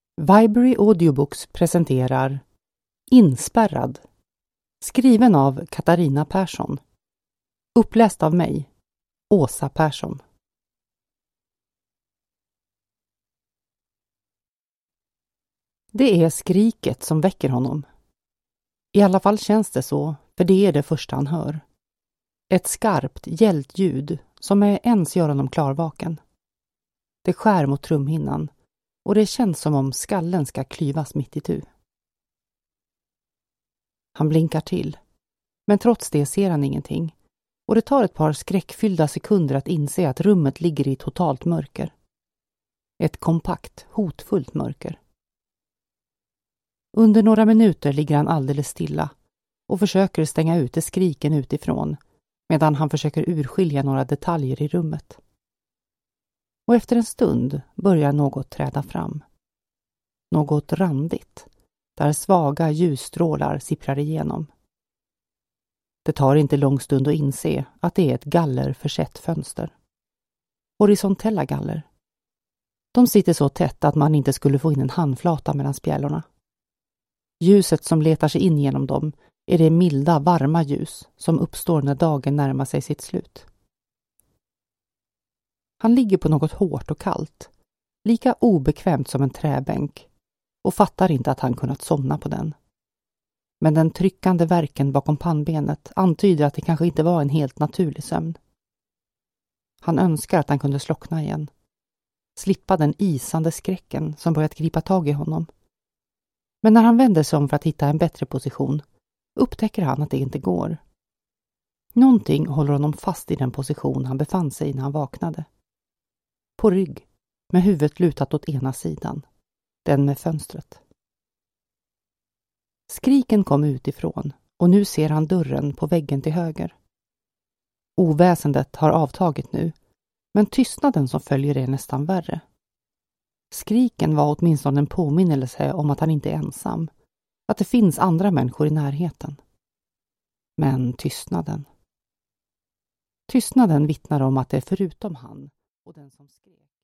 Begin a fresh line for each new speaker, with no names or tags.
Viberry Audiobooks presenterar Inspärrad, skriven av Katarina Persson. Uppläst av mig, Åsa Persson. Det är skriket som väcker honom. I alla fall känns det så, för det är det första han hör. Ett skarpt, gällt ljud som med ens gör honom klarvaken. Det skär mot trumhinnan och det känns som om skallen ska klyvas mitt itu. Han blinkar till, men trots det ser han ingenting och det tar ett par skräckfyllda sekunder att inse att rummet ligger i totalt mörker. Ett kompakt, hotfullt mörker. Under några minuter ligger han alldeles stilla och försöker stänga ute skriken utifrån medan han försöker urskilja några detaljer i rummet. Och efter en stund börjar något träda fram. Något randigt, där svaga ljusstrålar sipprar igenom. Det tar inte lång stund att inse att det är ett gallerförsett fönster. Horisontella galler. De sitter så tätt att man inte skulle få in en handflata mellan spjällorna. Ljuset som letar sig in genom dem är det milda, varma ljus som uppstår när dagen närmar sig sitt slut. Han ligger på något hårt och kallt, lika obekvämt som en träbänk, och fattar inte att han kunnat somna på den. Men den tryckande värken bakom pannbenet antyder att det kanske inte var en helt naturlig sömn. Han önskar att han kunde slockna igen, slippa den isande skräcken som börjat gripa tag i honom. Men när han vänder sig om för att hitta en bättre position upptäcker han att det inte går. Någonting håller honom fast i den position han befann sig i när han vaknade. På rygg, med huvudet lutat åt ena sidan, den med fönstret. Skriken kom utifrån och nu ser han dörren på väggen till höger. Oväsendet har avtagit nu, men tystnaden som följer är nästan värre. Skriken var åtminstone en påminnelse om att han inte är ensam, att det finns andra människor i närheten. Men tystnaden. Tystnaden vittnar om att det är förutom han och den som skrek